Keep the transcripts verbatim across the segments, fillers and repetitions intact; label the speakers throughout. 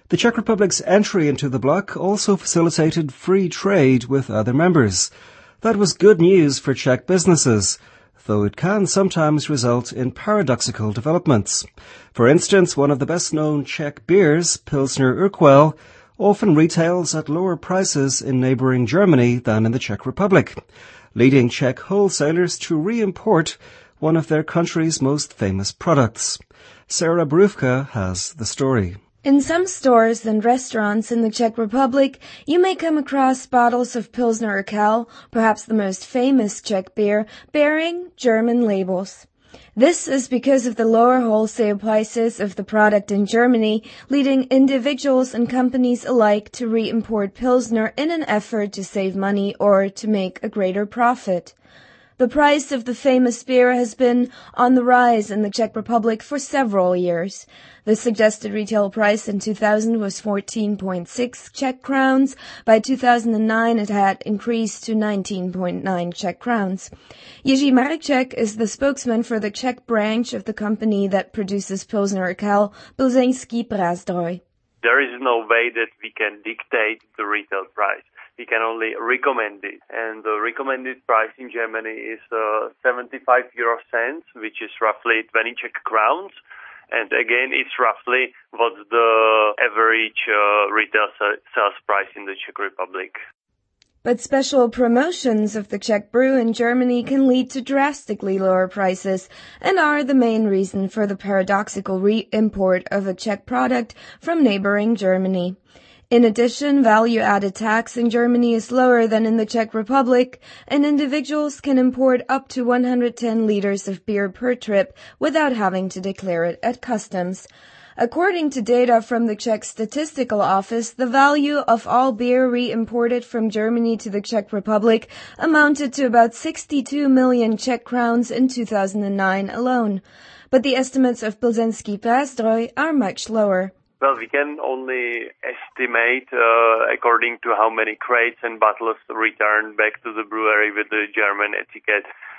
Speaker 1: The Czech Republic's entry into the bloc also facilitated free trade with other members. That was good news for Czech businesses, though it can sometimes result in paradoxical developments. For instance, one of the best-known Czech beers, Pilsner Urquell, often retails at lower prices in neighbouring Germany than in the Czech Republic, leading Czech wholesalers to re-import one of their country's most famous products. Sarah Borówka has the story.
Speaker 2: In some stores and restaurants in the Czech Republic, you may come across bottles of Pilsner Urquell, perhaps the most famous Czech beer, bearing German labels. This is because of the lower wholesale prices of the product in Germany, leading individuals and companies alike to re-import Pilsner in an effort to save money or to make a greater profit. The price of the famous beer has been on the rise in the Czech Republic for several years. The suggested retail price in two thousand was fourteen point six Czech crowns. By two thousand nine, it had increased to nineteen point nine Czech crowns. Jiří Mareček is the spokesman for the Czech branch of the company that produces Pilsner Urquell, Plzeňský Prázdroj.
Speaker 3: There is no way that we can dictate the retail price. We can only recommend it. And the recommended price in Germany is uh, seventy-five euro cents, which is roughly twenty Czech crowns. And again, it's roughly what's the average uh, retail sales price in the Czech Republic.
Speaker 2: But special promotions of the Czech brew in Germany can lead to drastically lower prices and are the main reason for the paradoxical re-import of a Czech product from neighboring Germany. In addition, value-added tax in Germany is lower than in the Czech Republic, and individuals can import up to one hundred ten liters of beer per trip without having to declare it at customs. According to data from the Czech Statistical Office, the value of all beer re-imported from Germany to the Czech Republic amounted to about sixty-two million Czech crowns in two thousand nine alone. But the estimates of Plzeňský Prázdroj are much lower.
Speaker 3: Well, we can only estimate uh, according to how many crates and bottles return back to the brewery with the German etiquette,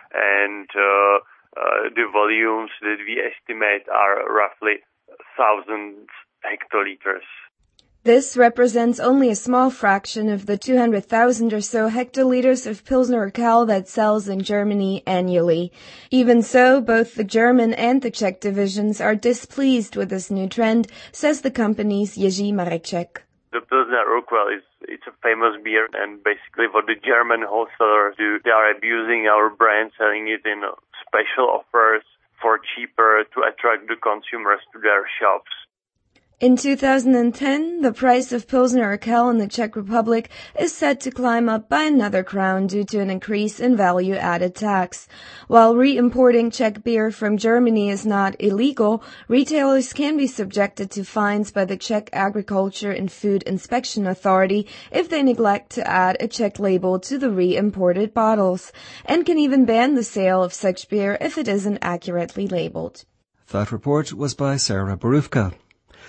Speaker 3: and uh, uh, the volumes that we estimate are roughly one thousand hectoliters.
Speaker 2: This represents only a small fraction of the two hundred thousand or so hectoliters of Pilsner Urquell that sells in Germany annually. Even so, both the German and the Czech divisions are displeased with this new trend, says the company's Jiří Mareček.
Speaker 3: The Pilsner Urquell is it's a famous beer, and basically what the German wholesalers do, they are abusing our brand, selling it in special offers for cheaper to attract the consumers to their shops.
Speaker 2: In two thousand ten, the price of Pilsner Urquell in the Czech Republic is set to climb up by another crown due to an increase in value-added tax. While re-importing Czech beer from Germany is not illegal, retailers can be subjected to fines by the Czech Agriculture and Food Inspection Authority if they neglect to add a Czech label to the re-imported bottles, and can even ban the sale of such beer if it isn't accurately labeled.
Speaker 1: That report was by Sarah Borówka.